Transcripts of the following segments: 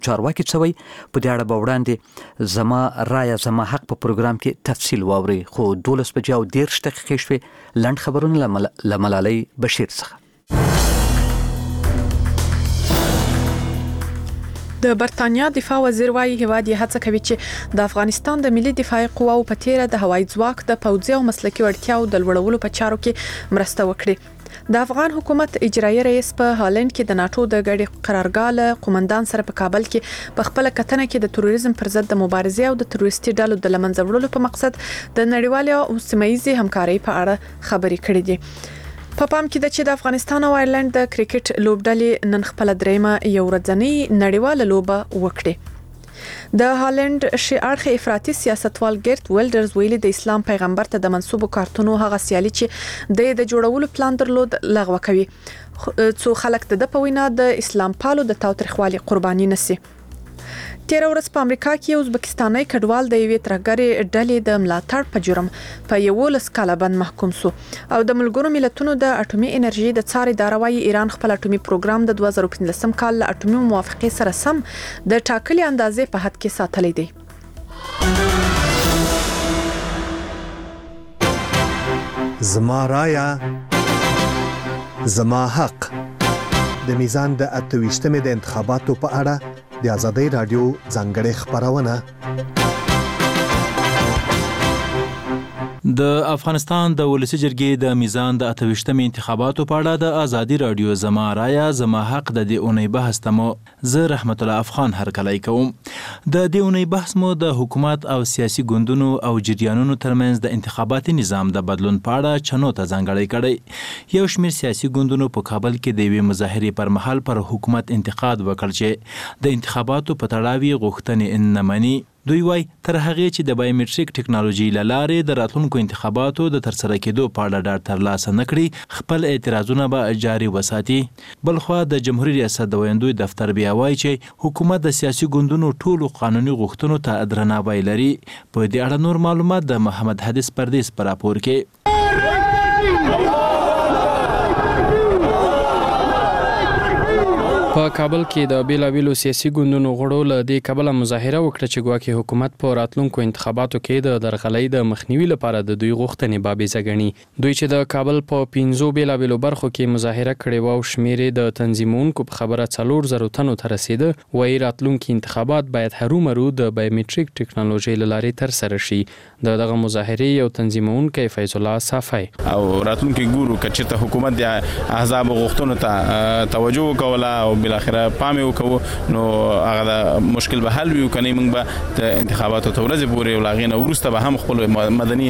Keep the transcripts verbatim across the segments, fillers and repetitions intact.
چارواکي څه وایي په دې اړه به وړاندې زما رایه زما حق په پروګرام کې تفصیل واوري. خو دولس بجې او دېرش دقیقې شوې. لنډ خبرونه له ملالۍ بشیر څخه. د برتانیا دفاع وزیر وايي هیواد یې هڅه کوي چې د افغانستان د ملي دفاعي قواو په تیره د هوایي ځواک د پوځي او مسلکي وړتیاو د لوړولو په چارو کې مرسته وکړي. د افغان حکومت اجرایي رئیس په هالند کې د ناتو د غړي قرارګاه له قومندان سره په کابل کې په خپل کتنه کې د تروریزم پر ضد د مبارزې او د تروریستي ډلو د لمنځه وړلو په مقصد د نړیوالو او سیمه‌ییزې همکارۍ په اړه خبرې کړې دي. په پام کې د چې د افغانستان او آیرلند د کرکټ لوبډلې نن خپل دریمه یو ورځنی نړیواله لوبه وکړه. د هالند شي اړخ افراطي سیاستوال ګرت ویلډرز ویلي د اسلام پیغمبر ته د منسوبو کارتونو هغه سیالي چې د د جوړولو پلان درلود لغوه کوي څو خلک د په وینا د اسلام پالو د تاوتریخوالي قرباني نشي. تیر ورځ په امریکا کې ازبکستاني کډوال د یوې ترهګرې ډلې د ملاتړ په جرم په یولس کاله باندې محکوم شو او د ملګرو ملتونو د اټومي انرژي د څار اداره وايي ایران خپل اټومي پروګرام د دوه زره پنځلسم کال له اټومي موافقې سره سم د ټاکلي اندازې په حد کې ساتلې دي. زما رايه زما حق د میزان د اتويشتمې د انتخاباتو په اړه د آزادۍ رادیو ځانګړې خبرونه. د افغانستان د ولسی جرګې د میزان د اتويشتمې انتخاباتو په اړه د آزادۍ رادیو زما رايه زما حق د دې اونۍ بحث تمو زه رحمت الله افغان هرکلی کوم. د دې اونۍ بحث مو د حکومت او سیاسي ګوندونو او جریانونو ترمنځ د انتخاباتي نظام د بدلون په اړه چنو ته ځانګړی کړی. یو شمېر سیاسي ګوندونو په کابل کې د یوې مظاهرې پر مهال پر حکومت انتقاد وکړ چې د انتخاباتو په تړاو غوښتنې نه مني. دوی وای تر هغه چې د بایومټریک ټکنالوژي لاره د راتلونکو انتخاباتو د ترسره کېدو په اړه ډاډ ترلاسه نکړي خپل اعتراضونه به جاري وساتي. بلخوا د جمهوریت ریاست د ویاندوی دفتر بیا وای چې حکومت د سیاسي ګوندونو ټولو قانوني غوښتنو ته درناوی لري. په دې اړه نور معلومات د محمد حدیث پردیس پر راپور کې. په کابل کې د بیلابیلو سیاسي ګوندونو غړو له دې کبله مظاهره وکړه چې ګواکې حکومت په راتلونکو انتخاباتو کې د درغلۍ د مخنیوي لپاره د دوی غوښتنې بابیزه ګڼي. دوی چې د کابل په پنځو بیلابیلو برخو کې مظاهره کړې و او شمیرې د تنظیمونکو په خبره څلور زره تنو ته رسیده، وایي راتلونکي انتخابات باید هرومرو د بایومټریک ټکنالوژي له لارې ترسره شي. د دغه مظاهرې یو تنظیمونکی فیض الله صافی او راتلونکي ګورو کچې ته حکومت د احزاب غوښتنو ته توجه وکوله او بل اخره پامې وکړو نو هغه د مشکل به حل وي. کني موږ به د انتخاباتو ته ورځې پورې ولاغینه ورسته به هم خپل مدني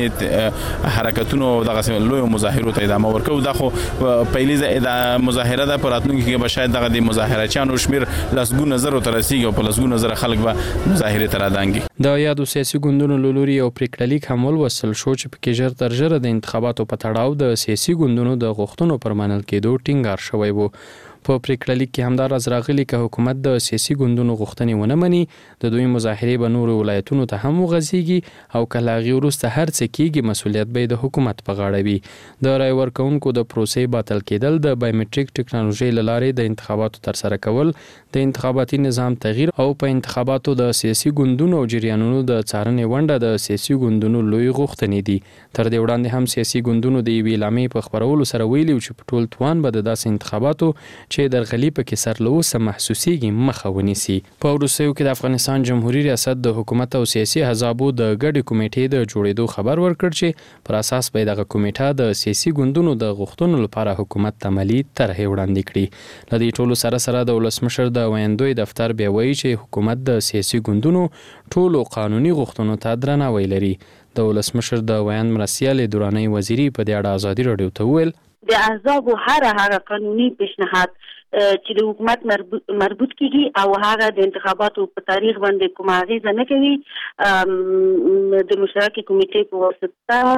حرکتونو دغه لوی مظاهرو ته ادامه ورکو. دا خو پیلې د مظاهره ده په راتلونکي کې به شاید دغه د مظاهرچیانو شمیر لسګونه زره ته رسیږي او په لسګونه زره خلک به مظاهرې ته رادانګي. د یادو سیاسي ګوندونو لوري او پریکړلیک هم ولوسل شو چې په کې ژر تر ژره د انتخاباتو په تړاو د سیاسي ګوندونو د غوښتنو پر منل کېدو ټینګار شوی وو. په پریکړلیک کې همدار از راغلي که حکومت د سیاسي ګوندونو غوښتنې ونه مني د دوی مظاهرې به نورو ولایتونو ته هم وغځېږي او که له هغې وروسته هر څه کېږي مسؤلیت به د حکومت په غاړه وي. د رای ورکوونکو د پروسې باطل کېدل، د بایومټریک ټکنالوژۍ له لارې د انتخاباتو ترسره کول، د انتخاباتي نظام تغییر او په انتخاباتو د سیاسي ګوندونو او جریانونو د څارنې ونډه د سیاسي ګوندونو لوی غوښتنې دي. تر دې وړاندې هم سیاسي ګوندونو د یوې اعلامیې په خپرولو سره ویلي چې په ټول توان به د داسې انتخاباتو چې درغلي پکې سر له اوسه محسوسیږي مخه ونیسي. په وروستیو کې د افغانستان جمهوریت ریاست د حکومت او سیاسي احزابو د ګډې کمیټې د جوړېدو خبر ورکړ چې پر اساس به دغه کمیټه د سیاسي ګوندونو د غوښتنو لپاره حکومت ته عملي طرحې وړاندې کړي. له دې ټولو سره سره د ولسمشر د ویاندوی دفتر بیا وایي چې حکومت د سیاسي ګوندونو ټولو قانوني غوښتنو ته درناوی لري. د ولسمشر د ویاند مرستیال دراني وزیری په دې اړه آزادي رادیو ته وویل د احزابو هر هغه قانوني پیشنهاد چې د حکومت مربوط کیږي او هغه د انتخاباتو په تاریخ باندې کوم اغیزه نه کوي د مشترکې کمیټې په واسطه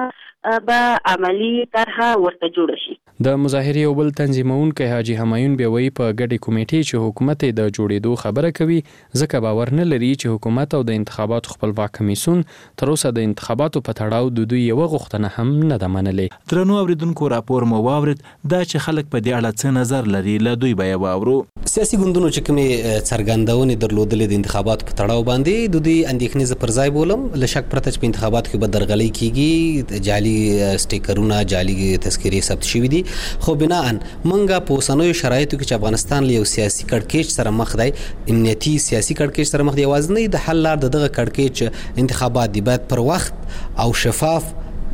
به عملی طرحه ورته جوړ شي. د مظاهرې او بل تنظیمونکو حاجی همایون بیوي په ګډي کمیټې چې حکومت د جوړېدو خبره کوي ځکه باور نه لري چې حکومت او د انتخاباتو خپلواک کمیسیون تر اوسه د انتخاباتو په تړاو د دوی یو غوښتنه هم نه ده منلې. درنو اوریدونکو راپور مو واورید دا چې خلک په دې اړه څه نظر لري له دوی به واورو. سیاسي ګوندونو چې کومې څرګندونې درلودلې د انتخاباتو په تړاو باندې د دوی اندېښنې پر ځای بولم له شک پرته چې په انتخاباتو کې به درغلۍ کیږي، جعلي سټیکرونه، جعلي تذکرې ثبت شوي دي. خو بناءً منګه په اوسنیو شرایطو کې چې افغانستان له یو سیاسي کړکېچ سره مخ دی، امنیتي سیاسي کړکېچ سره مخ دی، یوازینی د حل لار د دغه کړکېچ انتخابات دي. باید پر وخت او شفاف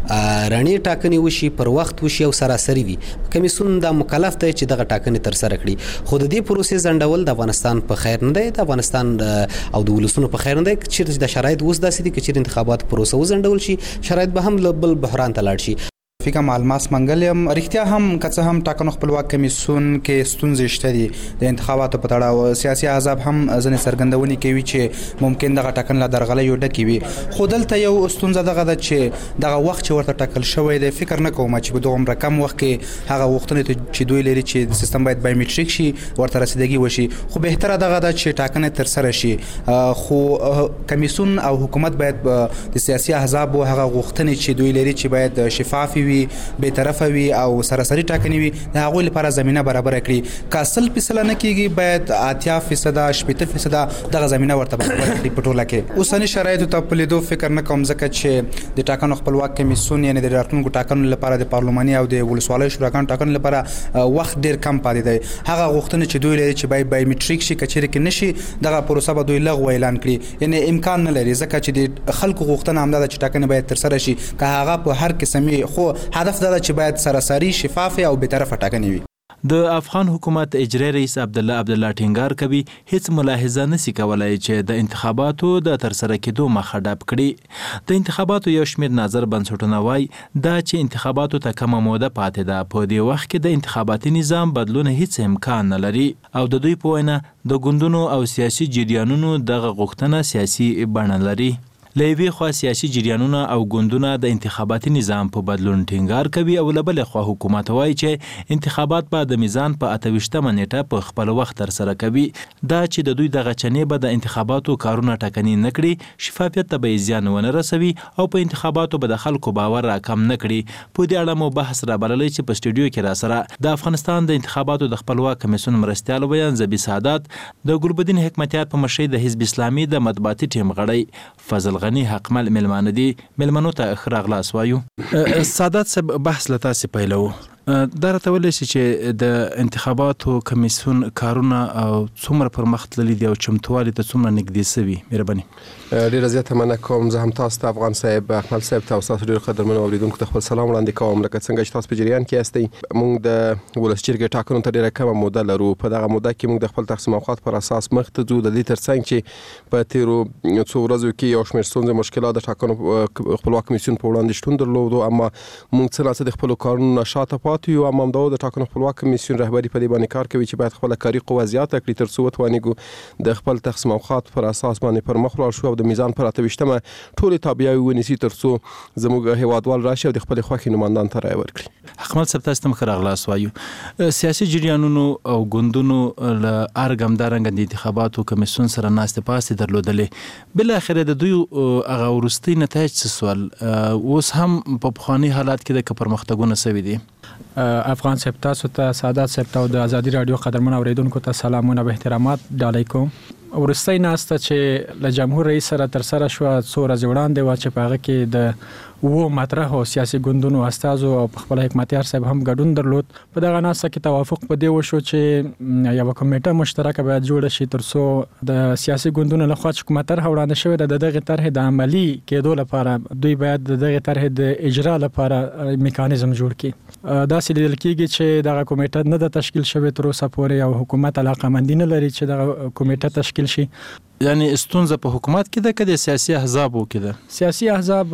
رڼې ټاکنې وشي، پر وخت وشي او سراسري وي. کمیسیون دا مکلف دی چې دغه ټاکنې تر سره کړي. خو د دې پروسې ځنډول د افغانستان په خیر نه دی، د افغانستان او د ولسونو په خیر نه دی. چې د شرایط اوس داسې دي چې انتخابات پروسه وځنډول شي، شرایط به هم بل بحران ته لاړ شي. فکر مالماس منګلیم رښتیا هم کڅه هم ټاکنو خپلواک کمیسیون کې ستونزې شته دي. د انتخاباتو په تړاو سیاسي احزاب هم ځنې څرګندونې کوي چې ممکن دغه ټاکنه له درغلۍ ډکې وي. خو دلته یو ستونزه دغه ده چې دغه وخت چې ورته ټاکل شوی دی، فکر نه کوم چې په دغه رقم وخت کې هغه غوښتنې چې دوی لري چې د سیستم باید بایومټریک شي ورته رسیدګي وشي. خو بهتره دغه ده چې ټاکنه تر سره شي. خو کمیسیون او حکومت باید د سیاسي احزاب هغه غوښتنې چې دوی لري چې باید شفاف وي، به طرفه وي او سراسري ټاکنې وي، د هغوی لپاره زمينه برابر کړي. که سل فیصد نه کیږي، باید اتیا فیصد شپږ فیصد دغه زمينه ورته برابر کړي په ټوله کې. اوسنی شرایطو ته په لیدو فکر نه کوم ځکه چې د ټاکنو خپلواک کمیسیون یعنی د راتلونکو ټاکنو لپاره د پارلماني او د ولسوالۍ شوراګانو ټاکنو لپاره وخت ډیر کم پاتې دی. هغه غوښتنه چې دوی لري چې باید بایومټریک شي، کچېرې کې نشي دغه پروسه به دوی لغوه اعلان کړي. یعنی امکان نه لري ځکه چې د خلکو غوښتنه هم ده چې ټاکنې باید تر سره شي. که هغه په هر قسمي خو هدف دا چې باید سراسري شفاف او به طرفه ټاکنې وي. د افغان حکومت اجرایی رئیس عبدالله عبدالله ټینګار کوي هیڅ ملاحظه نسی کولای چې د انتخاباتو د ترسره کېدو مخه ډب کړي. د انتخاباتو یو شمېر نظر بنسټونه وایي دا چې انتخاباتو ته کمه موده پاتې ده. په دې وخت کې د انتخاباتي نظام بدلون هیڅ امکان نه لري او د دوی په وینا د ګوندونو او سیاسي جریانونو دغه غوښتنه سیاسي بڼه لري. له یوې خوا سیاسي جریانونه او ګوندونه د انتخاباتي نظام په بدلون ټینګار کوي او له بلې خوا حکومت وایي چې انتخابات به د میزان په اته ویشتمه نیټه په خپل وخت ترسره کوي. دا چې د دوی دغه چنې به د انتخاباتو کارونه ټاکنې نه کړي، شفافیت ته به زیان ونه رسوي او په انتخاباتو به د خلکو باور راکم نه کړي. په دې اړه مو بحث را بللی چې په سټوډیو کې را سره د افغانستان د انتخاباتو د خپلواک کمیسیون مرستیال بیان زبی سعادت، د ګلبدین حکمتیار په مشرۍ د حزب اسلامي د مطبوعاتي ټیم غړی فضل غنی حقمل ملمانه دي. ملمنو ته خراغلاس وایو. سعادت صاحب بحث لتا سي پیلو دا راته ولې چې د انتخاباتو کمیسیون کارونه او څومره پر مخ تللي دي او چمتووالي ته څومره نږدې سوي؟ مهرباني. ډېره زیاته مننه کوم. زه هم تاسو ته افغان صاحب احمد صاحب ته او تاسو ډېر قدرمنو اوریدونکو ته خپل سلام وړاندې کوم. لکه څنګه چې تاسو په جریان کې یاستئ، موږ د ولس جرګې ټاکنو ته ډېره کمه موده لرو. په دغه موده کې موږ د خپل تقسیم اوقات پر اساس مخ ته ځو. د دې ترڅنګ چې په تیرو څو ورځو کې یو شمېر ستونزې مشکلات د ټاکنو خپلواک کمیسیون په وړاندې شتون درلودو، اما موږ څه ناڅه د خپلو کارونو نه شاته پاتې یو. اما همدا د ټاکنو خپلواک کمیسیون رهبري په دې باندې کار کوي چې باید خپل کاري قوه زیاته کړي تر څو وتوانیږو د خپل تقسیم اوقات پر اساس باندې پر مخ لاړ شو او د میزان پر اته ویشتمه ټولې تابعیاوې ونیسي تر څو زموږ هیوادوال راشي او د خپل خوښې نمایندان ته رایه ورکړي. حکمت صاحب تاسو ته خراغلاس وایو. سیاسي جریانونو او ګوندونو له ارګم دارنګ د انتخاباتو کمیسیون سره ناستې پاستې درلودلې، بل اخر د دوی هغه ورستي نتایج څه سوال اوس هم په پخوانی حالات کې د پرمختګونه سوي دي؟ افغان صاحب تاسو ته سعادت صاحب ته د ازادي رادیو قدرمن اوریدونکو ته سلامونه او احترامات ډالۍ کوم. ورستۍ ناسته چې له جمهور رئیس سره تر سره شو څو ورځې وړاندې و چې په هغه کې د وو مطرح او سیاسي ګوندونو استازو او خپل حکمتیار صاحب هم ګډون درلود. په دغه ناسته کې توافق په دې وشو چې یو کمیټه مشترکه باید جوړ شي تر څو د سیاسي ګوندونو لخوا چې کومه طرح وړاندې شوې ده د دغه طرح د عملی کېدو لپاره دوی باید د دغه طرح د اجرا لپاره میکانیزم جوړ کړي. دا سې لیدل کېږي چې دغه کمیټه نه د تشکیل شوې تر اوسه پورې او حکومت علاقمندي نه لري چې دغه کمیټه تشکیل شي. یعنی ستونزه په حکومت کې ده که د سیاسي احزابو کې ده؟ سیاسي احزاب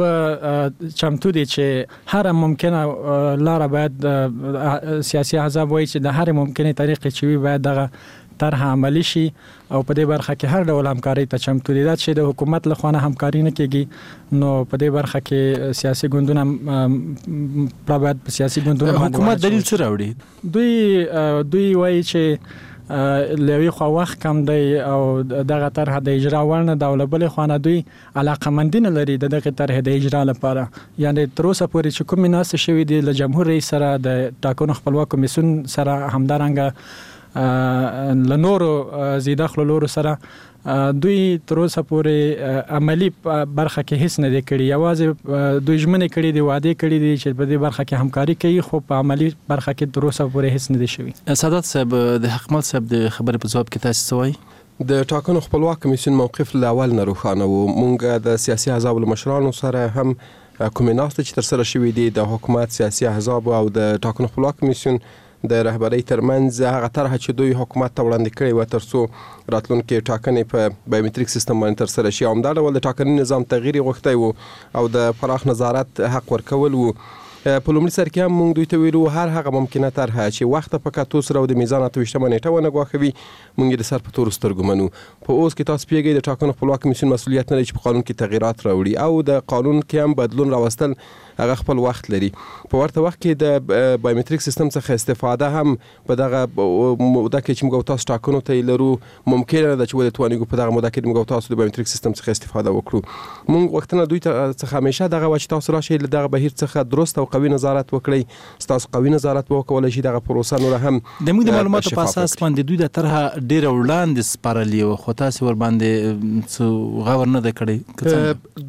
چمتو دي چې هر ممکنه لاره باید سیاسي احزاب وایي چې د هر ممکنه طریقې چې وي باید دغه طرح عملی شي او په دې برخه کې هر ډول همکاري ته چمتو دي. دا چې د حکومت له خوا نه همکاري نه کیږي نو په دې برخه کې سیاسي ګوندونه پرابط سیاسي ګوندونه حکومت دلیل څه راوړي؟ دوی دوی وایي چې لوی خو وخت کم دی او دغه طرح د اجرا ورنه د اولبل خوانه دوی علاقمندین لري د دغه طرح د اجرا لپاره. یعنی تر اوسه پورې چې کوم ناس شوی دی له جمهور رئیس سره د ټاکنو خپلواک کمیسیون سره همدارنګه لنورو زیاده خللورو سره دوی تر اوسه پورې عملی برخه کې هیڅ نه دی کړی. یوازې دوی ژمنې کړې دي، وعده کړې دي چې په دې برخه کې همکاري کوي، خو په عملی برخه کې تر اوسه پورې هیڅ نه دی شوی. سادات صاحب د حکمت صاحب د خبرې په ځواب کې تاسو څه وایي؟ د ټاکنو خپلواک کمیسیون موقف له اول نه روښانه و. مونږ د سیاسي احزاب له مشرانو سره هم کومې ناستې چې تر سره شوې دي د حکومت سیاسي احزاب او د ټاکنو خپلواک کمیسیون د رهبرۍ ترمنځ هغه طرحه چې دوی حکومت ته وړاندې کړې و تر څو راتلونکي ټاکنې په بایومټریک سیستم باندې تر سره شي. همدا ډول د ټاکنې نظام تغییر غوښتی و او د پراخ نظارت حق ورکول و. په لومړي سر کې هم موږ دوی ته ویلو هر هغه ممکنه طرحه چې وخت په کتو سره او د میزان اته ویشتمه نیټه ونه ګواښوي موږ د سر په تورو سترګو منو. په اوس کې تاسو پیږئ د ټاکنو خپلواک کمیسیون مسؤلیت نه لري چې په قانون کې تغییرات راوړي او د قانون کې هم بدلون راوستل هغه خپل وخت لري. په ورته وخت کې د بایومټریک سیستم څخه استفاده هم په دغه موده کې چې موږ تاسو ټاکنو ته لرو ممکنه ده چې ولې توانیږو په دغه موده کې موږ تاسو د بایومټریک سیستم څخه استفاده وکړو. موږ وختونه دوی څخه همیشه دغه و چې تاسو راشئ دغه بهیر څخه درست او قوي نظارت وکړئ. تاسو قوي نظارت وکولای شي دغه پروسه نور هم د موږ د معلوماتو په اساس باندې دوی د طرحه ډیر وړاندې سپارلې او خو تاسو ور باندې څه غور نه د کړی.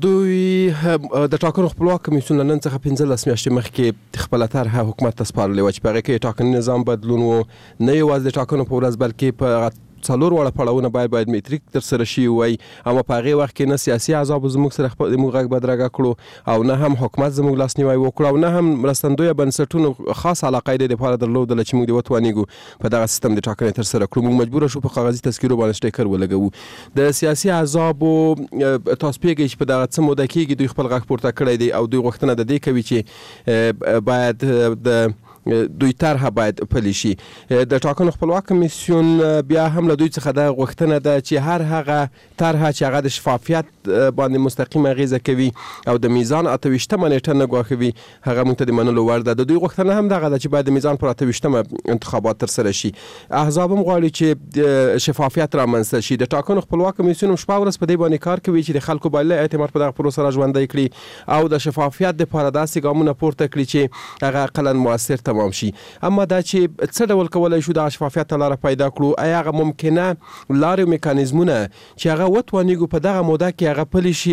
دوی د ټاکنو خپلواک کمیسیون نن څخه پنځلس میاشتې مخکې خپل طرحه حکومت ته سپارلې و چې په هغه کې ټاکنې نظام بدلون و، نه یوازې د ټاکنو په ورځ بلکې په څلور واړه پړاوونه باید باید میټریک تر سره شي وای. اما په هغه وخت کې نه سیاسي احزاب زموږ سره خپل موږ غږ بدرګه کړو او نه هم حکومت زموږ لاس نیوي وکړو او نه هم مرستندوی بنسټونو خاص علاقه د لپاره درلودل چې موږ د وټوانیګو په دغه سیستم د ټاکنې تر سره کړو. موږ مجبور شو په کاغذي تذکیرو باندې سټیکر ولګو. د سیاسي احزاب تاسو پیږئ چې په دغه څه موده کې دوی خپل غږ پورته کړی دی او دوی غوښتنه د دې کوي چې باید د دوی طرحه باید پلي شي. د ټاکنو خپلواک کمیسیون بیا هم له دوی څخه د غوښتنه ده چې هر هغه طرحه چې هغه د شفافیت باندې مستقیم اغیزه کوي او د میزان اته ویشتمه نیټه نه ګواښوي هغه موږ ته د منلو وړ ده. د دوی غوښتنه هم دغه ده چې باید د میزان پر اته ویشتمه انتخابات تر سره شي. احزاب هم غواړي چې شفافیت رامنځته شي. د ټاکنو خپلواک کمیسیون شپه ورځ په دې باندې کار کوي چې د خلکو باندې اعتماد په دغه پروسه را ژوندی کړي او د شفافیت لپاره داسې ګامونه پورته کړي چې هغه اقلا موثر تمام شي. اما دا چې څه ډول کولای شو د شفافیت لپاره پیدا کړو، آیا هغه ممکنه لارې میکانیزمونه چې هغه وټوانیږو په دغه موده کې هغه پلي شي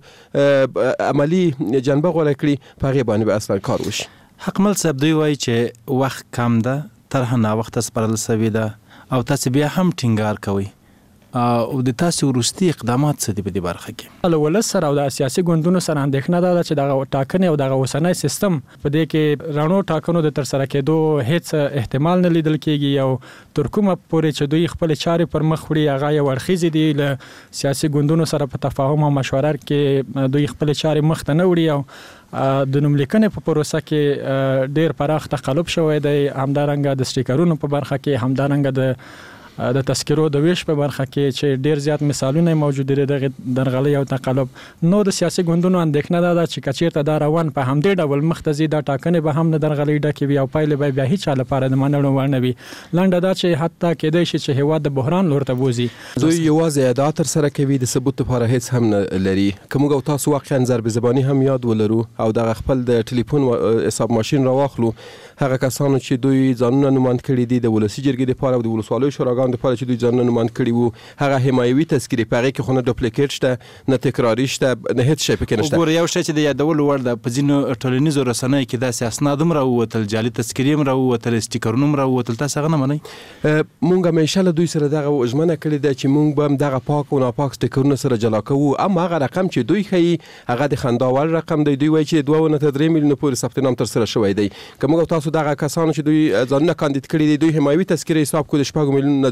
او عملی جنبه غوړه کړي په هغه باندې به اصلا کار وشي. حکمل صاحب دوی وایي چې وخت کم ده، طرحه نا وخت سپارل سوي ده او تاسو بیا هم ټینګار کوي او د تاسو وروستي اقدامات څه دي په دې برخه کې؟ له ولس سره او د سیاسي ګوندونو سره اندېښنه ده چې دغه ټاکنې او دغه اوسنۍ سیستم په دې کې رانو ټاکنو د تر سره کېدو هیڅ احتمال نه لیدل کېږي او تر کومه پورې چې دوی خپل چارې پر مخ وړي هغه یو اړخیزې دي. له سیاسي ګوندونو سره په تفاهم او مشوره کې دوی خپل چارې مخ ته نه وړي او د نوملیکنې په پروسه کې ډیر پراخ تقلب شوی دی. همدارنګه د سټیکرونو په برخه کې، همدارنګه د د تذکرو د ویش په برخه کې چې ډیر زیات مثالونه موجود دي د درغلي او تقلب. نو د سیاسي ګوندونو اندېښنه ده چې کچیرته دا روان په همدې ډول مختزي د ټاکنې به هم نه درغلي ډکې وي او پایله به بیا هیڅ لپاره د منلو وړ نه وي. لنډه دا چې حتی کېدای شي چې هیواد د بحران لور ته بوزي. دوی یوازې ادعا تر سره کوي، د ثبوت لپاره هیڅ هم نه لري. که موږ او تاسو واقعا ضرب زبانی هم یاد ولرو او د خپل د ټلیفون حساب ماشين راواخلو، هغه کسانو چې دوی ځانونه نوماند کړي دي د ولسی جرګې لپاره او د ولسوالۍ شوراګانو لپاره چې دوی ځانونه نوماند کړي وو، هغه حمایوي تذکیرې په هغه کې خو نه ډوپلیکیټ شته، نه تکراري شته، نه هیڅ شی پکې نشته. وګوره یو شی چې د یادولو وړ ده، په ځینو ټولنیزو رسنیو کې داسې اسناد هم راووتل، جعلي تذکیرې هم راووتل، سټیکرونه هم راووتل. تاسو هغه نه منئ؟ مونږ همیشه له دوی سره دغه ژمنه کړې ده چې مونږ به دغه پاک او ناپاک سټیکرونه سره جلا کوو. اما هغه رقم چې دوی ښیي هغه د خندا وړ رقم دی. دوی وایي چې دوه نه تر درې میلیونه پورې ثبت نام تر سره شوی دی. که موږ تاسو دغه کسانو چې دوی ځانونه کاندید کړي دي دوی حمایوي تذکیرې حساب کو د شپږ میلیونه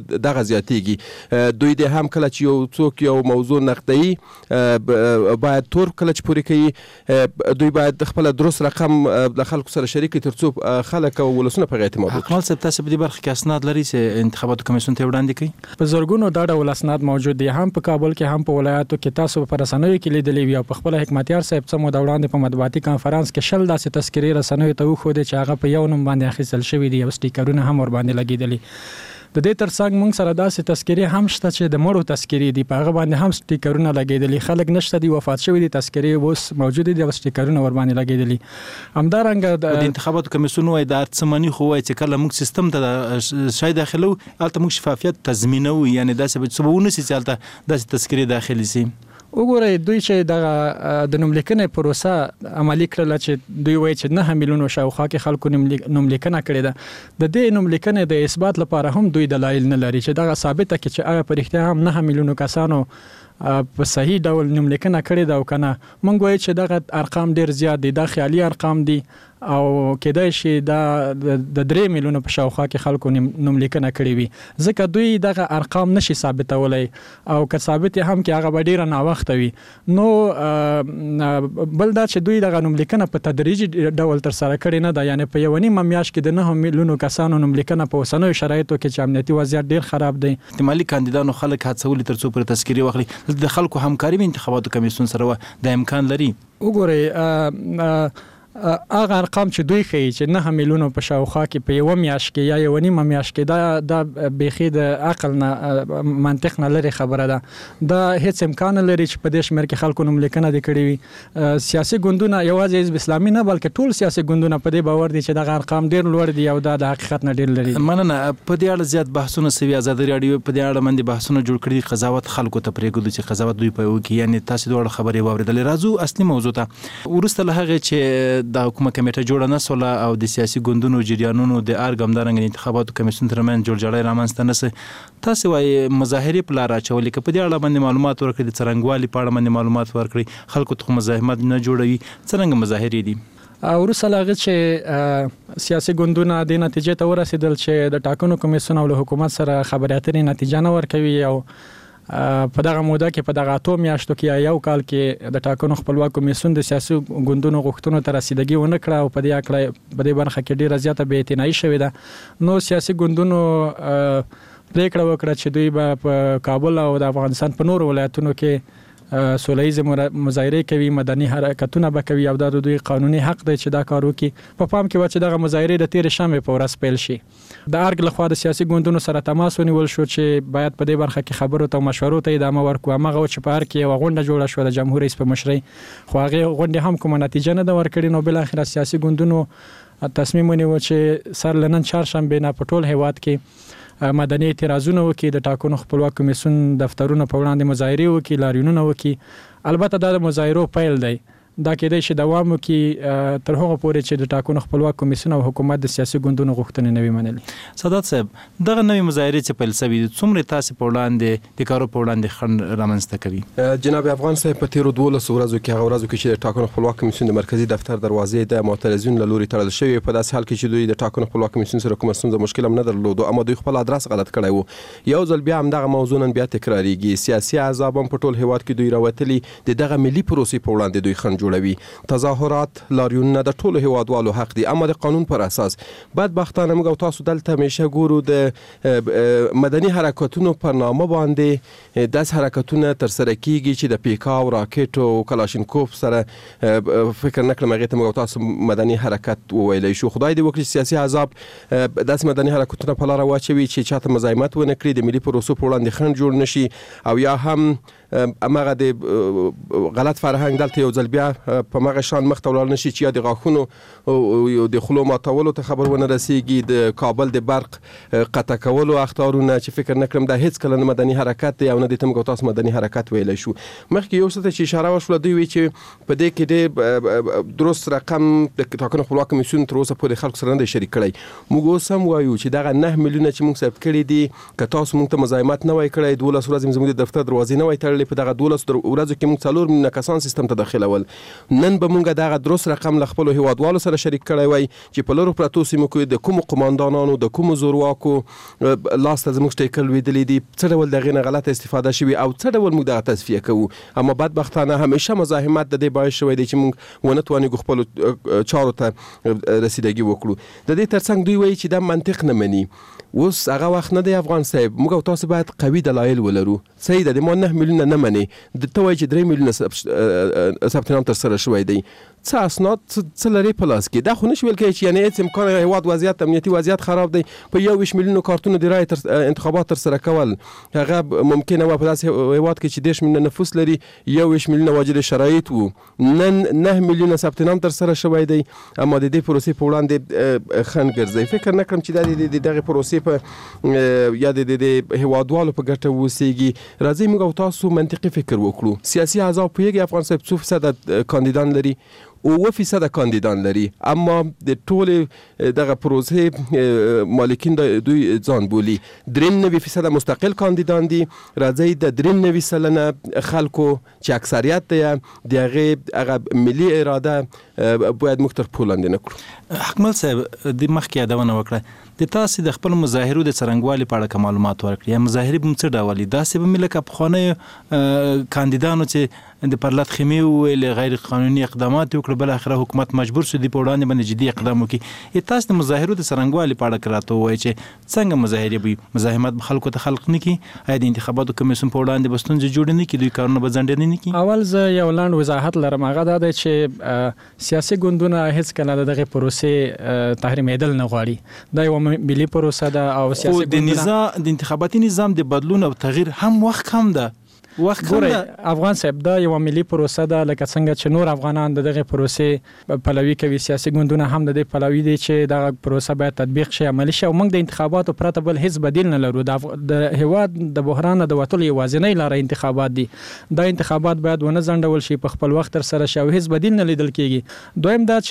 دغه زیاتېږي. دوی د هم کله چې یو څوک یو موضوع نقدوي باید تور کله چې پوره کوي دوی باید خپل درست رقم د خلکو سره شریک کړي ترڅو خلک او ولسونه په اعتماد وکړي. اکمل صاحب تاسو په دې برخه کې اسناد لري چې انتخاباتو کمیسیون ته وړاندې کړي؟ په زرګونو دا ډول اسناد موجود دي، هم په کابل کې هم په ولایاتو کې. تاسو په رسنیو کې لیدلې وي او په خپل حکمتیار صاحب څخه مو دا وړاندې په مطبوعاتي کانفرنس کې شل داسې تذکرې رسنیو ته وښودې چې هغه په یو نوم باندې اخیستل شوي دي او سټیکرونه هم ور باندې لګېدلي. د دې ترڅنګ موږ سره داسې تذکرې هم شته چې د مړو تذکرې دي، په هغه باندې هم سټیکرونه لګېدلي. خلک نشته دي وفات شوي دي، تذکرې اوس موجود دي او سټیکرونه ور باندې لګېدلي. همدارنګه د انتخاباتو کمیسیون وايي دا څمنې خو وايي چې کله موږ سیستم ته شای داخلو البته موږ شفافیت تضمینو، یعنی داسې به سببونه سي چې البته داسې تذکرې داخلي سي. وګورئ دوی چې د د نوملیکنې پروسه عملی کړله چې دوی وایي چې نه میلیونو شاوخوا کې خلکو نوملیکنه کړې ده. د دې نوملیکنې د اثبات لپاره هم دوی دلایل نه لري چې دغه ثابته کړي چې آیا په رښتیا هم نه میلیونو کسانو په صحیح ډول نوملیکنه کړې ده او کنه. موږ وایو چې دغه ارقام ډیر زیات دي، دا خیالي ارقام دي او کېدای شي دا د درې میلیونو په شاوخوا کې خلکو نوملیکنه کړې وي، ځکه دوی دغه ارقام نشي ثابتولی او که ثابت هم کې هغه به ډیره ناوخته وي. نو بل دا چې دوی دغه نوملیکنه په تدریجي ډول ترسره کړې نه ده، یعنی په یوه نیمه میاشت کې د نهه میلیونو کسانو نوملیکنه په اوسنیو شرایطو کې چې امنیتي وضعیت ډیر خراب دی. احتمالي کاندیدانو خلک هڅولي ترڅو پر تذکرې واخلي. د خلکو همکاري انتخاباتو کمیسیون سره د امکان لري. وګورئ هغه ارقام چې دوی ښیي چې نه میلیونو په شاوخوا کې په یوه میاشت کې یا یوه نیمه میاشت کې دا دا بیخي د عقل نه منطق نه لري خبره ده. دا هیڅ امکان نه لري چې په دې شمېر کې خلکو نوملیکنه دې کړې وي. سیاسي ګوندونه یوازې حزب اسلامي نه بلکې ټول سیاسي ګوندونه په دې باور دي چې دغه ارقام ډېر لوړ دي او دا د حقیقت نه ډېر لري. مننه. په دې اړه زیات بحثونه سوي، ازادي راډیو په دې اړه باندې بحثونه جوړ کړي، قضاوت خلکو ته پرېږدو چې قضاوت دوی په وکړي. یعنی تاسو دواړه خبرې واورېدلې. راځو اصلي موضوع ته. وروسته له هغې چې د حکومت کمیټه جوړه نه سوله او د سیاسي ګوندونو جریانونو د ارګ همدارنګه انتخاباتو کمیسیون ترمنځ جوړجاړی رامنځته نه سي، تاسو وایي مظاهرې په لار اچولې که په دې اړه باندې معلومات ورکړي، د څرنګوالي په اړه باندې معلومات ورکړي، خلکو ته مزاحمت نه جوړوي، څرنګه مظاهرې دي؟ وروسته له هغې چې سیاسي ګوندونه دې نتیجې ته ورسېدل چې د ټاکنو کمیسیون او له حکومت سره خبرې اترې نتیجه نه ورکوي او په دغه موده کې په دغه اتو میاشتو کې یا یو کال کې د ټاکنو خپلواک کمیسیون د سیاسي ګوندونو غوښتنو ته رسیدګي ونه کړه او په دې اړه په دې برخه کې ډیره زیاته بې اعتنایي شوې ده. نو سیاسي ګوندونو پریکړه وکړه چې دوی به په کابل او د افغانستان په نورو ولایتونو کې سولهییزې مظاهرې کوي، مدني حرکتونه به کوي او دا د دوی قانوني حق دی چې دا کار وکړي. په پام کې و چې دغه مظاهرې د تېرې شنبې په ورځ پیل شي. د ارګ لخوا د سیاسي ګوندونو سره تماس ونیول شو چې باید په دې برخه کې خبرو ته او مشورو ته ادامه ورکړو. هماغه و چې په ارګ کې یوه غونډه جوړه شوه د جمهور رئیس په مشرۍ، خو هغې غونډې هم کومه نتیجه نه ده ورکړې. نو بالاخره سیاسي ګوندونو تصمیم ونیو چې سر له نن چهارشنبې نه په ټول هیواد کې مدني اعتراضونه وکړي، د ټاکنو خپلواک کمیسیون دفترونه په وړاندې مظاهرې وکړي، لاریونونه وکړي. البته دا د مظاهرو پیل دی، دا کېدای شي دوام وکړي تر هغه پورې چې د ټاکنو خپلواک کمیسیون او حکومت د سیاسي ګوندونو غوښتنې نه وي منلې. سادات صاحب، دغه نوې مظاهرې چې پیل شوي دي څومره تاسې په وړاندې د کارو په وړاندې خنډ رامنځته کوي؟ جناب افغان صاحب، په تیرو دولسو ورځو کې هغه ورځو کې چې د ټاکنو خپلواک کمیسیون د مرکزي دفتر دروازې د معترضینو له لوري تړل شوې، په داسې حال کې چې دوی د ټاکنو خپلواک کمیسیون سره کومه ستونزه مشکل هم نه درلودو، اما دوی خپل ادرس غلط کړی و. یو ځل بیا همدغه موضوع نن بیا تکرارېږي. سیاسي احزاب هم په ټول هیواد کې دوی راوتلي د دغه ملي پروسې په وړاندې دوی خنډ جوړوي. تظاهرات، لاریونونه د ټولو هیوادوالو حق دي، اما د قانون پر اساس. بدبختانه موږ او تاسو دلته همیشه ګورو د مدني حرکتونو په نامه باندې داس حرکتونه ترسره کیږي چې د پیکا او راکټ او کلاشینکوف سره فکر نه کړم هغې ته موږ او تاسو مدني حرکت وویلی شو. خدای دې وکړي چې سیاسي احزاب داسې مدني حرکتونه په لاره واچوي چې چاته مزاحمت ونه کړي، د ملي پروسو په وړاندې خنډ جوړ نشي، او یا هم امغه د غلط فرهنګ دلته یو ځل بیا په مغه شان مخ ته ولاړ نشي چې یا د غاښونو او د خلو ماتولو ته خبر ونه رسیږي، د کابل د برق قطع کولو اخطارونه چې فکر نه کړم دا هیڅ کله نه مدني حرکت دی او نه د تمګو تاسو مدني حرکت ویلی شو. مخکې یو څه چې اشاره وشوله دوی وی چې په دې کې د درست رقم د ټاکنو خپلواک کمیسیون تر اوسه پورې خلکو سره نه دی شریک کړی. موږ اوس هم وایو چې دغه نه میلیونه چې موږ ثبت کړي دي که تاسو موږ ته مزاحمت نه وای کړی، دولس ورځې زموږ د دفتر دروازې نه وای تړلې، کړل په دغه دولس ورځو کې موږ څلور میلیونه کسان سیستم ته داخلول. نن به موږ دغه درست رقم له خپل هیوادوالو سره شریک کړی وای چې په لورو پرتو سیمو کې د کوم قوماندانانو د کوم زورواکو لاس ته زموږ ټیکل ویدلې دي، څه ډول دغه نه غلطه استفاده شوی او څه ډول موږ دغه تصفیه کوو. اما بدبختانه همیشه مزاحمت د دې باعث شوی دی چې موږ ونه توانو خپل چارو ته رسیدګي وکړو. د دې ترڅنګ دوی وایي چې دا منطق نه مني. اوس هغه وخت نه دی افغان صاحب، موږ تاسو باید قوي دلایل ولرو. صحیح ده، د ما نه میلیونه نه مني، د ته وایي چې درې میلیونه ثبت نام تر سره شوی دی. څه اسناد څه لري په لاس کې؟ دا خو نشي ویل کېږي چې یعنې هېڅ امکان هېواد وضعیت امنیتي وضعیت خراب دی په یو ویشت میلیونو کارتونو د رایې تر انتخابات تر سره کول هغه ممکنه وه په داسې هېواد کې چې دېرش میلیونه نفوس لري، یو ویشت میلیونه واجد شرایط وو. نن نه میلیونه ثبت نام تر سره شوی دی، اما د دې پروسې په وړاندې خنډ ګرځي. فکر نه کړم چې دا د دغې پروسې په یا د هېوادوالو په ګټه وسیږي. راځئ موږ او تاسو منطقي فکر وکړو. سیاسي احزاب پوهېږي افغان صاحب څو فیصده کاندیدان لري؟ اووه فیصده کاندیدان لري، اما د ټولې دغه پروسې مالکین دوی ځان بولي. درې نوي فیصده مستقل کاندیدان دي. راځئ د درې نوي سلنه خلکو چې اکثریت دی د هغې هغه ملي اراده باید موږ تر پښو لاندې نه کړو. حکمل صاحب د مخکې یادونه وکړه د تاسې د خپل مظاهرو د څرنګوالي په اړه معلومات ورکړي. یا مظاهرې به څه ډول دي؟ داسې به مې لکه پخوانیو کاندیدانو چې د پرلط خیمې وویل غیر قانوني اقدامات وکړه، بل اخره حکومت مجبور شو د په وړاندې باندې جدي اقدام وکړي. تاسو د مظاهرو د څرنګوالي په اړه راته ووایئ چې څنګه مظاهرې به مزاحمت به خلکو ته خلق نه کړي؟ آیا د انتخاباتو کمیسیون په وړاندې به ستونزې جوړې نه کړي؟ دوی کارونه به ځنډ نه کړي؟ اول زه یو لاند وضاحت لرم، هغه دا دی چې سیاسي ګوندونه هیڅکله د دغه پروسې تحریمېدل نه غواړي. دا یو ملي پروسه ده او سیاسي د نظام د انتخاباتي نظام د بدلون او تغییر هم وخت کم ده. وخت ګورئ افغان صاحب، دا یو ملي پروسه ده، لکه څنګه چې نور افغانان د دغه پروسې پلوي کوي. سیاسي ګوندونه هم د دې پلوي دي چې دغه پروسه باید تطبیق شي، عملي شي. او موږ د انتخاباتو پرته بل هیڅ بدیل نه لرو. د هیواد د بحران د وتلو یوازینۍ لاره انتخابات دي. دا انتخابات باید ونه ځنډول شي، په خپل وخت تر سره شي او هیڅ بدیل نه لیدل کېږي. دویم دا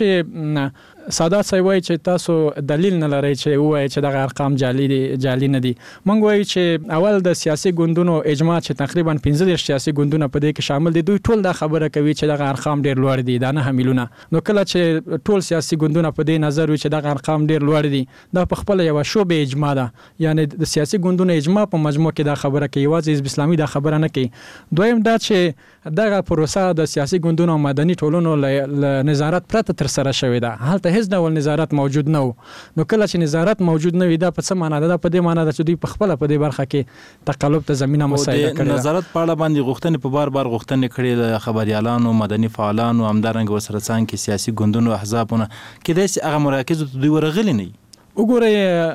چې سادات صاحب وایي چې تاسو دلیل نه لرئ چې ووایي چې دغه ارقام جعلي دي جعلي نه دي. موږ وایو چې اول د سیاسي ګوندونو اجماع چې تقریبا پنځه دېرش سیاسي ګوندونه په دې کې شامل دي، دوی ټول دا خبره کوي چې دغه ارقام ډېر لوړ دي، دا نه میلیونه. نو کله چې ټول سیاسي ګوندونه په دې نظر وي چې دغه ارقام ډېر لوړ دي، دا په خپل یو شوبې اجماع ده. یعنی د سیاسي ګوندونو اجماع په مجموع کې دا خبره کوي، یوازې حزب اسلامي دا خبره نه کوي. دویم دا چې دغه پروسه د سیاسي ګوندونو او مدني ټولنو له نظارت پرته تر سره شوې ده. هلته هیڅ ډول نظارت موجود نه و. نو کله چې نظارت موجود نه وي، دا په څه معنا ده؟ دا په دې معنا ده چې دوی په خپل په دې برخه کې تقلب ته زمينه مساعده کړې ده. نظارت په اړه باندې غوښتنې په بار بار غوښتنې کړې د خبريالانو، مدني فعالانو، همدارنګه ورسره څنګه سیاسي ګوندونو احزابونه کېدای شي هغه مراکز ته دوی ورغلي نه. وګورئ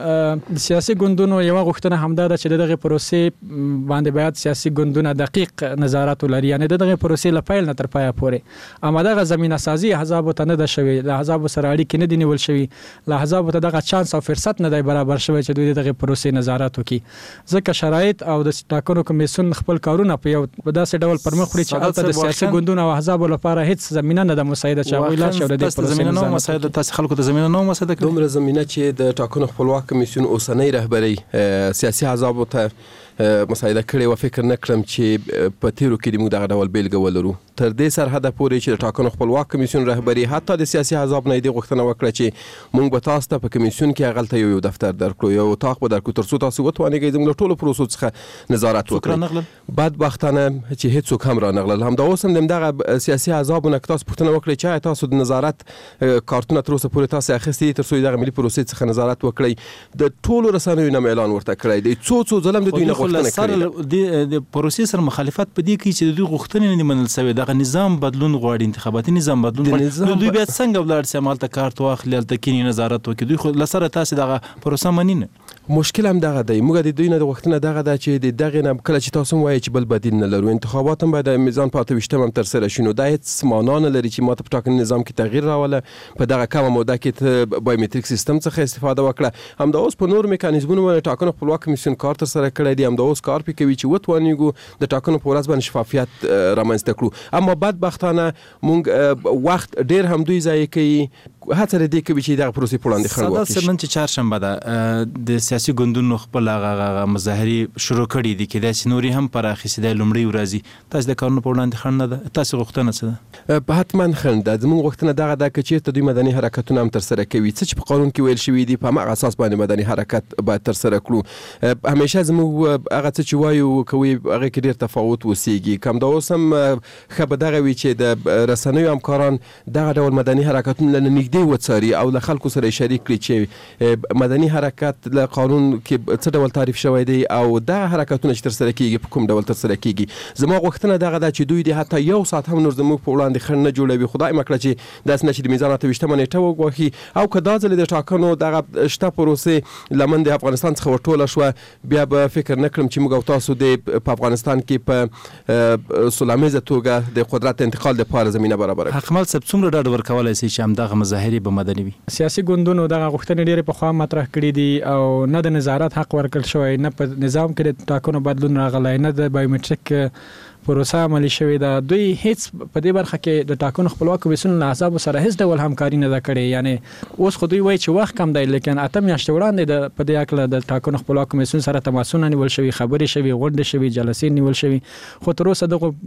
د سیاسي ګوندونو یو غوښتنه همدا ده چې دغه پروسې باندې باید سیاسي ګوندونه دقیق نظارت ولري، یعنی دغه پروسې له پیل نه تر پایه پورې. اما دغه زمينه سازي احزاب ته نه ده شوی، د احزاب سره اړیکې نه دي نیول شوی، له احزاب ته دغه چانس او فرصت نه دی برابر شوی چې دوی دغه پروسې نظارت وکړي. ځکه شرایط او د ټاکنو کمیسیون خپل کارونه په یو داسې ډول پرمخ وړي چې البته د سیاسي ګوندونو او احزاب لپاره هیڅ زمينه نه ده مساعده چې هغوی لا شو د دې پروسې زمينه نه مساعده. تاسو خلکو ته زمينه نه مساعده کوي. دومره زمينه چې د ټاکنو خپلواک کمیسیون اوسنۍ رهبرۍ سیاسي احزابو ته مساعده کړې و. فکر نه کړم چې په تیرو کې موږ دغه ډول بیلګه ولرو. تر دې سرحده پورې چې د ټاکنو خپلواک کمیسیون رهبري حتی د سیاسي احزاب نه دې غوښتنه وکړه چې موږ به تاسو ته په کمیسیون کې هغلته یو یو دفتر درکړو، یو اتاق به درکړو، تر څو تاسو وتوانئ زموږ له ټولو پروسو څخه نظارت وکړئ. بدبختانه چې هیڅوک هم رانغلل. همدا اوس هم دغه سیاسي احزابو نه تاسو پوښتنه وکړئ چې تاسو د نظارت کارتونه تر اوسه پورې تاسو اخیستي تر څو دغه ملي پروسې څخه نظارت وکړئ. د ټولو رسنیو نه اعلان ورته کړی دی، څو څو ځلم د دوی نه غوښتنه کړې د پروسې سره مخالفت په دې کې چې دوی غوښتنې نه منل شوی. دغه نظام بدلون غواړي، انتخاباتي نظام بدلون غواړي. دوی بیا څنګه ولاړ سي عمل ته کارت واخلي، هلته کینی نظارت وکړي؟ دوی خو لسره تاسو دغه پروسه منی نه. مشکل هم دغه دی. موږ د دوی نه غوښتنه دغه ده چې د دغه نه کله چې تاسو وایي چې بل بدیل نه لرو، انتخابات هم باید د میزان په اته ویشتم هم تر سره شي. نو دا هیڅ معنا نه لري چې ماته په ټاکنې نظام کې تغییر راوله، په دغه کمه موده کې ته بایومټریک سیستم څخه استفاده وکړه. همدا اوس په نور میکانیزمونو باندې ټاکنو خپلواک کمیسیون کار تر سره کړی دی. همدا اوس کار پې کوي چې وتوانیږو د ټاکنو په ورځ باندې شفافیت رامنځته کړو. اما بدبختانه موږ وخت ډیر هم دوی ضایع کوي. هڅه لري کوي چې دغه پروسې په وړاندې خنډ واقع شي. صدات سمن چې چهارشنبه ده د سیاسي ګوندونو خپل هغه مظاهري شروع کړي دي کې د سنوري هم پر اخیسته لومړی ورځي تاسو د کارونو په وړاندې خنډ نه ده تاسو غوښتنه څه ده؟ په حتما خنډ ده زموږ غوښتنه دغه ده چې ته دوی مدني حرکتونه هم تر سره کوي څه چې په قانون کې ویل شوی دی په هغه اساس باندې مدني حرکت باید تر سره کړو. همیشه زموږ هغه څه چې وایو کوي هغه کې ډیر تفاوت وسیږي کم دا اوس هم خبر دغه وی چې د رسنیو همکاران دغه ډول مدني حرکتونه نږدې وڅاري او له خلکو سره شریک کړي چې مدني حرکت له قانون کې څه ډول تعریف شوی دی او دغه حرکتونه چې تر سره کیږي په کوم ډول تر سره کیږي. زما غوښتنه دغه ده چې دوی د حتی یو ساعت هم نور زموږ په وړاندې خنډ نه جوړوي. خدای مکړه چې داس نه چې د میزان اته ویشتمه نیټه وګوري او کدا ځل د ټاکنو دغه شته پروسې لمن د افغانستان څخه ورټوله شو بیا به فکر نکړم چې موږ او تاسو د په افغانستان کې په سلاميزه توګه د قدرت انتقال لپاره زمينه برابر کړو. حکمل سب څومره ډاډ ورکولای شي چې هم دغه مظاهري به مدني وي؟ سیاسي ګوندونو دغه غوښتنې ډېرې په خوا مطرح کړې دي او نه د نظارت حق ورکړل شوی نه په نظام کې د ټاکنو بدلون راغلی نه د بایومټریک پروسه عملي شوې ده. دوی هیڅ په دې برخه کې د ټاکنو خپلواک کمیسیون له احزاب سره هیڅ ډول همکاري نه ده کړې. یعنی اوس خو دوی وایي چې وخت کم دی لیکن اته میاشتې وړاندې د په دې اړه د ټاکنو خپلواک کمیسیون سره تماسونه نیول شوي خبرې شوي غونډې شوي جلسې نیول شوي خو تر اوسه دغه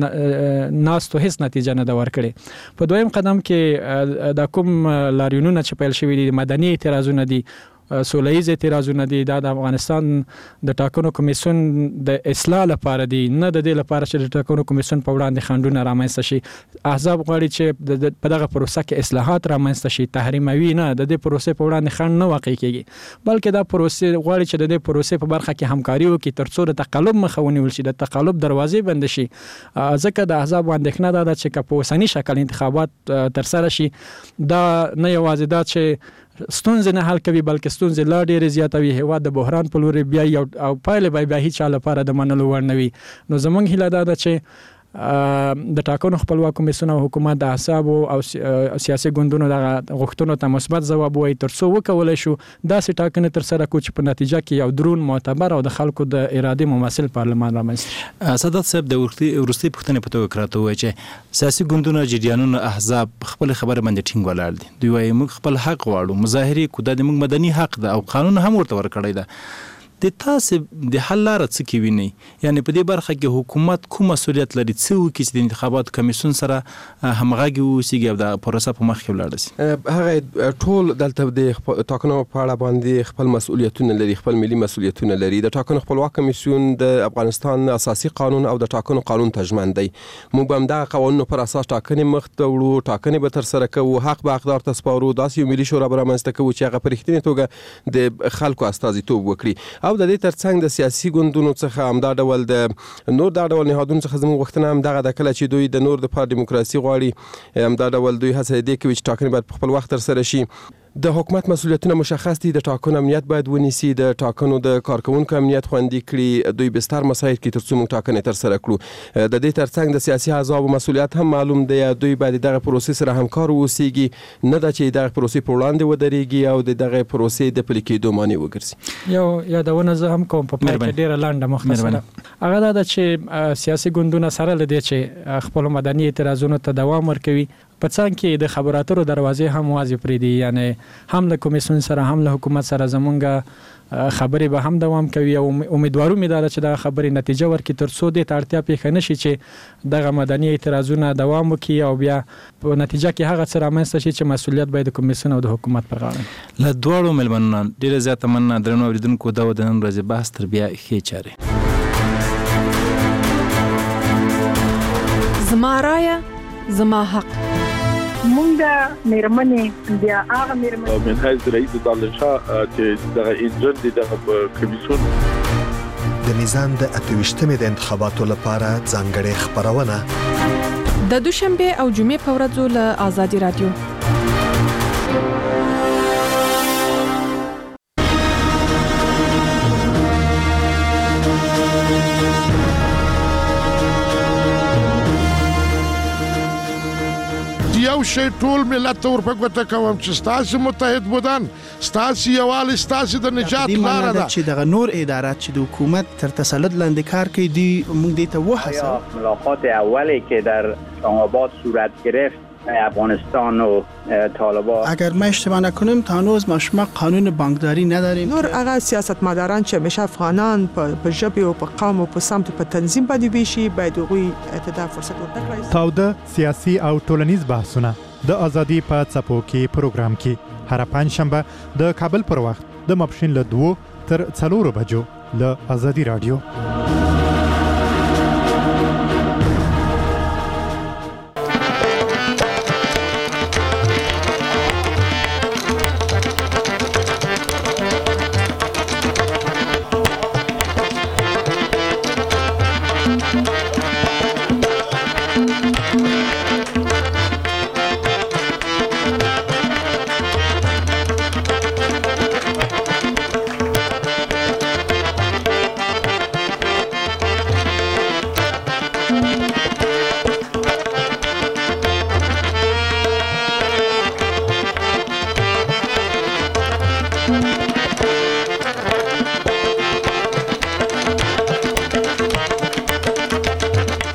ناستو هیڅ نتیجه نه ده ورکړې. په دویم قدم کې د کوم لاریونونه چې پیل شوي دي مدني اعتراضونه دي سولهییز اعتراضونه دي دا د افغانستان د ټاکنو کمیسیون د اصلاح لپاره دي نه د دې لپاره چې د ټاکنو کمیسیون په وړاندې خنډونه رامنځته شي. احزاب غواړي چې په دغه پروسه کې اصلاحات رامنځته شي تحریموي نه د دې پروسې په وړاندې خنډ نه واقع کیږي بلکې دا پروسې غواړي چې د دې پروسې په برخه کې همکاري وکړي ترڅو د تقلب مخه ونیول شي د تقلب دروازې بند شي. ځکه د احزاب اندېښنه ده چې که په اوسني شکل انتخابات تر سره شي دا نه یوازې دا چې ستونزې نه حل کوي بلکې ستونزې لا ډېرې زیاتوي هېواد د بحران په لوري بیا او پایلې به بیا هیڅ چا لپاره د منلو وړ نه وي. نو زموږ هیله دا ده چې د ټاکنو خپلواک کمیسیون او حکومت د احزاب او سیاسي ګوندونو د غوښتنو ته مثبت ځواب وایي ترڅو وکولای شو داسې ټاکنې تر سره کړو چې په نتیجه کې یو درون معتبر او د خلکو د ارادې ممثل پارلمان رامنځته. سادات صاحب د ورستي پښتنې په توګه کراته وایي چې سیاسي ګوندونو جریانونو احزاب خپل خبره باندې ټینګ ولاړ دي. دوی وايي موږ خپل حق غواړو مظاهري کو د موږ مدني حق ده او قانون هم ورته ورکړی ده. د تاسو د حل لار څه کې ویني یعنی په دې برخه کې حکومت کوم مسؤلیت لري څه وکړي چې د انتخابات کمیسیون سره همغږي وسیږي او د پروسه په مخ کې ولاړ شي؟ هغه ټول دلته د ټاکنو په اړه باندې خپل مسؤلیتونه لري خپل ملي مسؤلیتونه لري. د ټاکنو خپلواک کمیسیون د افغانستان اساسي قانون او د ټاکنو قانون تضمین دی. موږ به هم دغه قوانینو پر اساس ټاکنې مخ ته وړو ټاکنې به تر سره کوو حق به حقدار ته سپارو داسې یو ملي شورا به رامنځته کوو چې هغه په رښتینې توګه د خلکو استازیتوب وکړي او د دې ترڅنګ د سیاسي ګوندونو څخه هم دا ډول د نور دا ډول نهادونو څخه زموږ غوښتنه هم دغه د کله چې دوی د نور د پاره دیموکراسي غواړي هم دا ډول دوی هڅه دي کوي چې ټاکنې باید په خپل وخت تر سره شي. د حکومت مسؤلیتونه مشخص دي. د ټاکنو امنیت باید ونیسي د ټاکنو د کارکونکو امنیت خوندي کړي دوی بستر مسایل کې ترڅو موږ ټاکنې تر سره کړو. د دې ترڅنګ د سیاسي احزاب مسؤلیت هم معلوم دی دوی باید دغه پروسې سره همکار اوسېږي نه د چې دغه پروسې په وړاندې ودرېږي او د دغه پروسې د پلي کېدو معنی وګرځي. یو یادونه زه هم کوم په پای کې ډیره لنډه مختصره هغه دا چې سیاسي ګوندونه سره لدی چې خپل مدني اعتراضونو ته دوام ورکوي په څنګه کې د خبراتو دروازې هم واضح پرې دي یعنی هم له کمیسیون سره هم له حکومت سره زمونږ خبرې به هم دوام کوي او امیدوارو مې ده چې دا خبرې نتیجه ورکړي ترڅو د اړتیا پیښ نشي چې دغه مدني اعتراضونه دوام وکړي او بیا په نتیجه کې هغه څه رامنځته شي چې مسؤلیت باید د کمیسیون او د حکومت پر غاړه. له دواړو ملمنو ډیره زیاته مننه درنو اوریدونکو دا د نن ورځې بحث تر بیا ښې چارې. زما رایه زما حق مونږه میرمنې بیا هغه میرمنې من حیث رئیس دالشاه چې دغه انجن دي د کمیسیون د میزان د اته ویشتمې د انتخاباتو لپاره ځانګړې خبرونه د دوشنبه او جمعې په ورځو له آزادي رادیو. یو شی ټول ملت ته ورپګوته کوم چې ستاسو متحد بودن ستاسو یوالي ستاسو د نجات لاره ده چې دغه نور ادارات چې د حکومت تر تسلط لاندې کار کوي دی موږ دې ته وحسه ملاقات اولی که در اسلام آباد صورت گرفت افغانستان و طالبان. اگر ما اشتباه نکنیم تا هنوز ما شما قانون بانکداری نداریم. نور هغه سیاستمداران چې همیشه افغانان په ژبه او په قوم او په سمت په تنظیم باندې ویشي باید هغوی ته فرصت ورکړي. تاوده سیاسي او ټولنیز بحثونه د ازادي په څپو کې پروګرام کې هر پنځشنبه د کابل پر وخت د ماپښین له دوه تر څلورو بجو له ازادي رادیو.